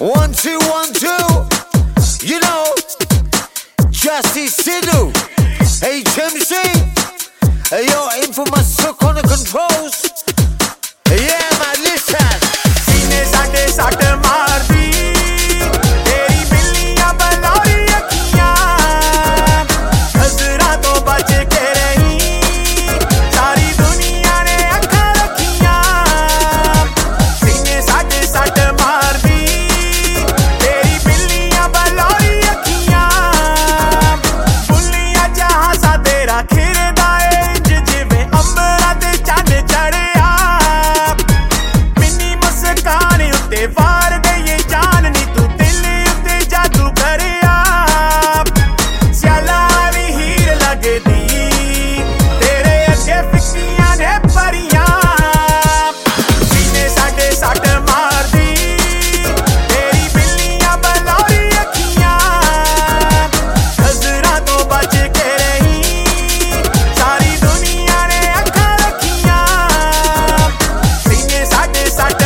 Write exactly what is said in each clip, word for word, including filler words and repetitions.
One, two, one, two. You know, Justice Sidhu, H M C. Hey, yo, infamous took on the controls. Yeah, man, listen. सीने साटे साट मार दी तेरी बिल्लियां बलौरी अखियां नजरा तो बच के रही सारी दुनिया ने अखा रखियां सीने साटे साट मार दी तेरी बिल्लियां बलौरी अखियां बुल्लियां जहां सा तेरा खिरदा इंज जिवें अंबरा ते चंद चढ़िया काने उत्ते वार गई जाननी तू दिल उत्ते जादू करिया स्याला भी हीर लगदी तेरे अगे फिक्कियां ने परियां सीने साटे सट मार दी तेरी बिल्लियां बलौरी अखियां नजरा तो बच के रही सारी दुनिया ने अखा रखियां सीने साटे सट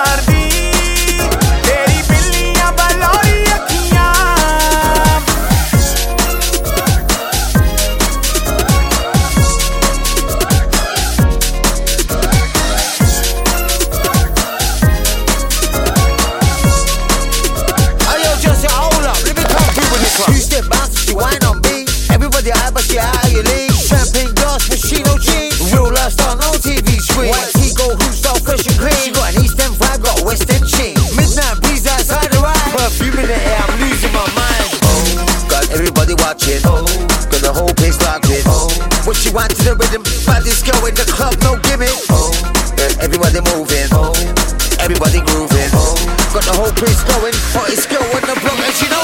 Two step bounce, she whine on me. Everybody high, but she out of your league. Champagne glass, but she no cheap. Real life star, no T V screen. White tee, gold hoop, style, fresh and clean. She got an East End vibe, got a West End sheen. Midnight breeze outside the ride. Perfume in the air, I'm losing my mind. Oh, got everybody watching. Oh, got the whole place locked in. Oh, what she want to the rhythm? Baddest girl in the club, no gimmick. Oh, everybody moving. Oh, everybody grooving. Oh, got the whole place going. Hottest girl on the block, and she know.